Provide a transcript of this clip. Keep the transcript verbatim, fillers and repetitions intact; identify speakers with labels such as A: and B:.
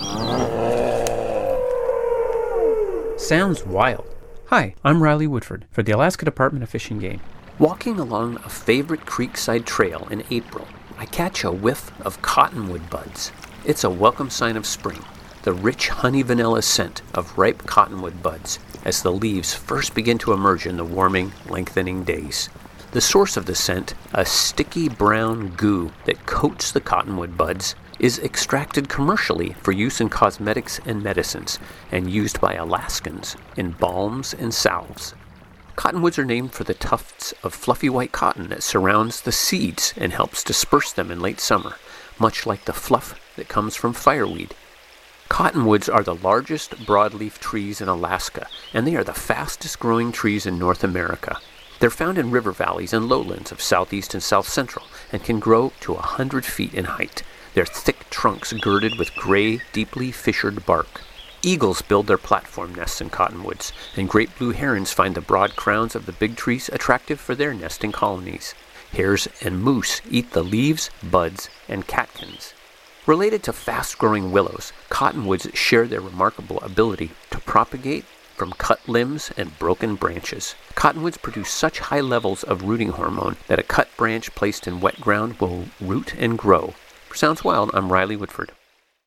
A: Sounds wild. Hi, I'm Riley Woodford for the Alaska Department of Fish and Game. Walking along a favorite creekside trail in April, I catch a whiff of cottonwood buds. It's a welcome sign of spring, the rich honey vanilla scent of ripe cottonwood buds as the leaves first begin to emerge in the warming, lengthening days. The source of the scent, a sticky brown goo that coats the cottonwood buds, is extracted commercially for use in cosmetics and medicines, and used by Alaskans in balms and salves. Cottonwoods are named for the tufts of fluffy white cotton that surrounds the seeds and helps disperse them in late summer, much like the fluff that comes from fireweed. Cottonwoods are the largest broadleaf trees in Alaska, and they are the fastest growing trees in North America. They're found in river valleys and lowlands of southeast and south central, and can grow to one hundred feet in height. Their thick trunks girded with gray, deeply fissured bark. Eagles build their platform nests in cottonwoods, and great blue herons find the broad crowns of the big trees attractive for their nesting colonies. Hares and moose eat the leaves, buds, and catkins. Related to fast-growing willows, cottonwoods share their remarkable ability to propagate from cut limbs and broken branches. Cottonwoods produce such high levels of rooting hormone that a cut branch placed in wet ground will root and grow. For Sounds Wild, I'm Riley Woodford.